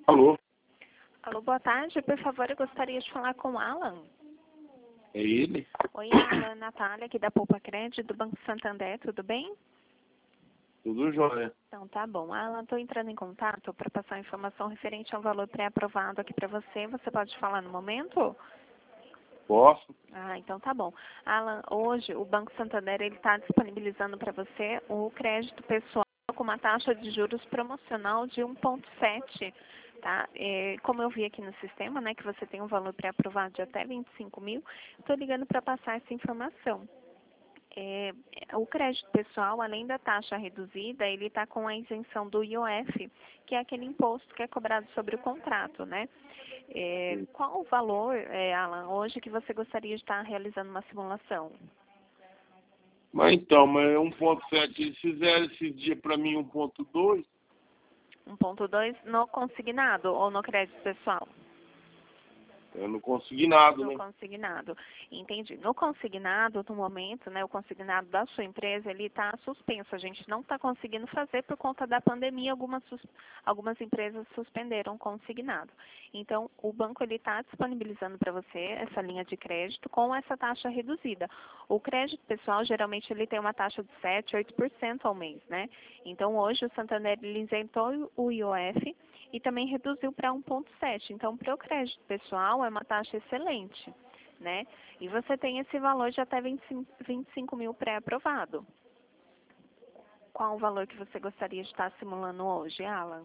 Alô? Alô, boa tarde. Por favor, eu gostaria de falar com o Alan. É ele? Oi, Alan. Natália, aqui da Poupa Crédito, do Banco Santander. Tudo bem? Tudo jóia. Então, tá bom. Alan, estou entrando em contato para passar a informação referente ao valor pré-aprovado aqui para você. Você pode falar no momento? Posso? Então tá bom. Alan, hoje o Banco Santander está disponibilizando para você o crédito pessoal com uma taxa de juros promocional de 1,7. Tá? Como eu vi aqui no sistema, né, que você tem um valor pré-aprovado de até 25 mil, estou ligando para passar essa informação. O crédito pessoal, além da taxa reduzida, ele está com a isenção do IOF, que é aquele imposto que é cobrado sobre o contrato, né? Qual o valor, Alan, hoje que você gostaria de estar realizando uma simulação? Mas 1,7, eles fizeram esse dia para mim 1,2. 1,2 no consignado ou no crédito pessoal? Eu não consegui nada, No né? consignado. Entendi. No consignado, no momento, né, o consignado da sua empresa, ele está suspenso. A gente não está conseguindo fazer por conta da pandemia. Algumas empresas suspenderam o consignado. Então, o banco ele está disponibilizando para você essa linha de crédito com essa taxa reduzida. O crédito pessoal, geralmente, ele tem uma taxa de 7, 8% ao mês, né? Então, hoje, o Santander ele isentou o IOF e também reduziu para 1,7. Então, para o crédito pessoal, é uma taxa excelente, né? E você tem esse valor de até 25 mil pré-aprovado. Qual o valor que você gostaria de estar simulando hoje, Alan?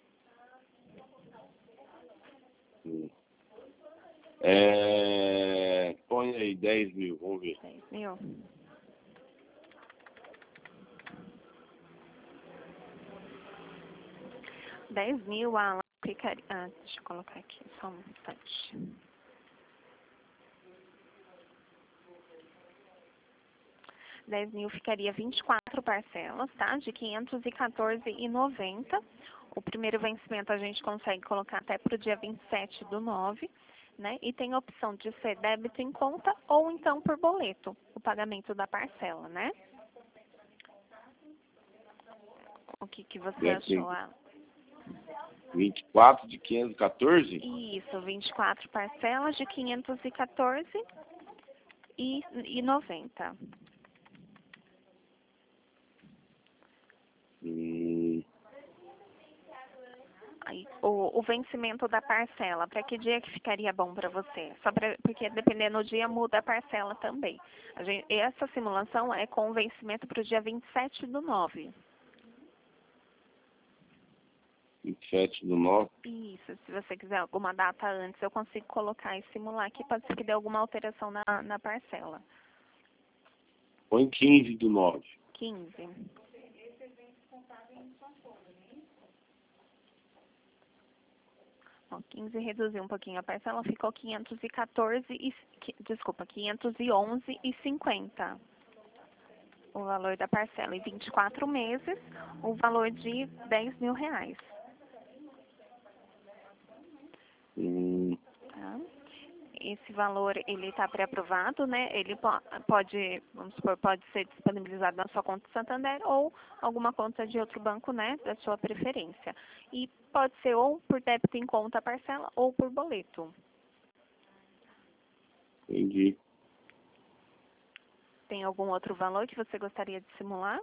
Põe aí 10 mil, vamos ver. 10 mil? R$10.000, Alan, ficaria... deixa eu colocar aqui, só um instante. R$10.000 ficaria 24 parcelas, tá? De R$514,90. O primeiro vencimento a gente consegue colocar até para o dia 27/9, né? E tem a opção de ser débito em conta ou então por boleto, o pagamento da parcela, né? O que você achou, Alan? 24 de 514? Isso, 24 parcelas de R$514,90. Aí, o vencimento da parcela, para que dia que ficaria bom para você? Porque dependendo do dia muda a parcela também. Essa simulação é com o vencimento para o dia 27/9. 27/9. Isso, se você quiser alguma data antes, eu consigo colocar e simular aqui, pode ser que dê alguma alteração na parcela. Põe 15/9. 15. Bom, 15 reduziu um pouquinho a parcela, ficou 511,50. O valor da parcela em 24 meses, o valor de R$10.000. Tá? Esse valor, ele está pré-aprovado, né? Ele pode, vamos supor, pode ser disponibilizado na sua conta Santander ou alguma conta de outro banco, né? Da sua preferência. E pode ser ou por débito em conta a parcela ou por boleto. Entendi. Tem algum outro valor que você gostaria de simular?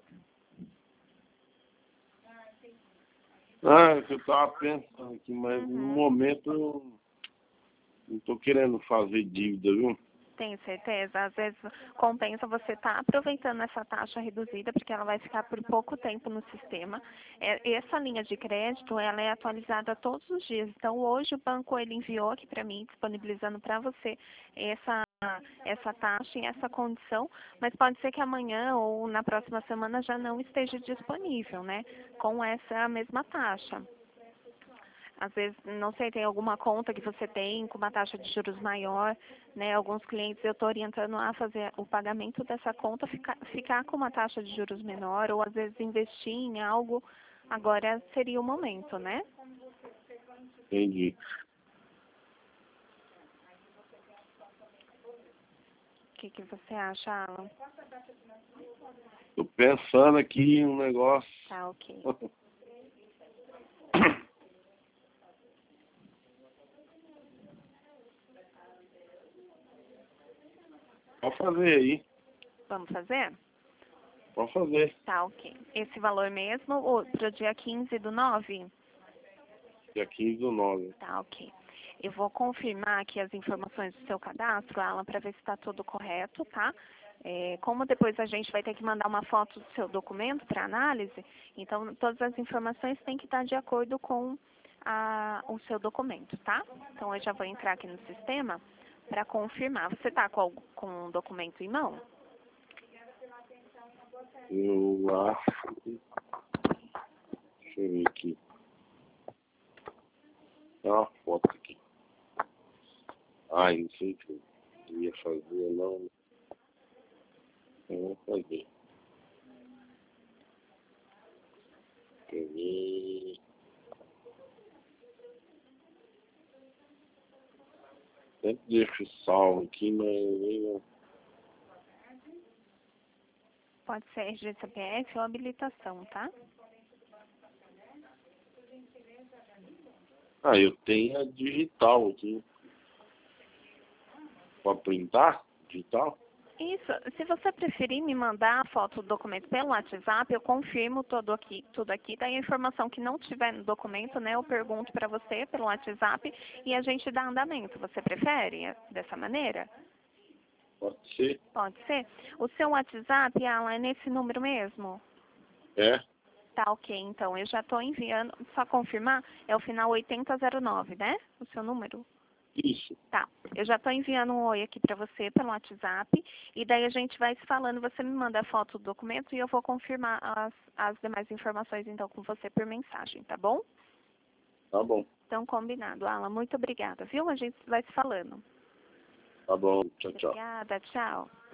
Eu estava pensando aqui, mas no momento eu não estou querendo fazer dívida, viu? Tenho certeza. Às vezes compensa você estar aproveitando essa taxa reduzida, porque ela vai ficar por pouco tempo no sistema. Essa linha de crédito, ela é atualizada todos os dias. Então, hoje o banco ele enviou aqui para mim, disponibilizando para você essa taxa e essa condição, mas pode ser que amanhã ou na próxima semana já não esteja disponível, né? Com essa mesma taxa. Às vezes, não sei, tem alguma conta que você tem com uma taxa de juros maior, né? Alguns clientes eu estou orientando a fazer o pagamento dessa conta, ficar com uma taxa de juros menor, ou às vezes investir em algo, agora seria o momento, né? Entendi. O que você acha, Alan? Tô pensando aqui em um negócio. Tá, ok. Pode fazer aí. Vamos fazer? Pode fazer. Tá, ok. Esse valor mesmo, para o dia 15/9? Dia 15/9. Tá, ok. Eu vou confirmar aqui as informações do seu cadastro, Alan, para ver se está tudo correto, tá? Como depois a gente vai ter que mandar uma foto do seu documento para análise, então todas as informações têm que estar de acordo com o seu documento, tá? Então eu já vou entrar aqui no sistema para confirmar. Você está com o documento em mão? Eu acho. Deixa eu ver aqui. Tem uma foto aqui. Ai, não sei o que eu ia fazer, não. Eu vou fazer. Quer ver? Sempre deixo salvo aqui, mas eu... Pode ser RG CPF ou habilitação, tá? Ah, eu tenho a digital aqui. Pode printar? Digital? Isso. Se você preferir me mandar a foto do documento pelo WhatsApp, eu confirmo tudo aqui. Daí a informação que não tiver no documento, né, eu pergunto para você pelo WhatsApp e a gente dá andamento. Você prefere dessa maneira? Pode ser? Pode ser. O seu WhatsApp, Alan, é nesse número mesmo? É? Tá, ok. Então, eu já estou enviando. Só confirmar, é o final 8009, né? O seu número? Isso. Tá, eu já estou enviando um oi aqui para você pelo WhatsApp e daí a gente vai se falando, você me manda a foto do documento e eu vou confirmar as demais informações então com você por mensagem, tá bom? Tá bom. Então, combinado. Alan, muito obrigada, viu? A gente vai se falando. Tá bom. Tchau, tchau. Obrigada, tchau.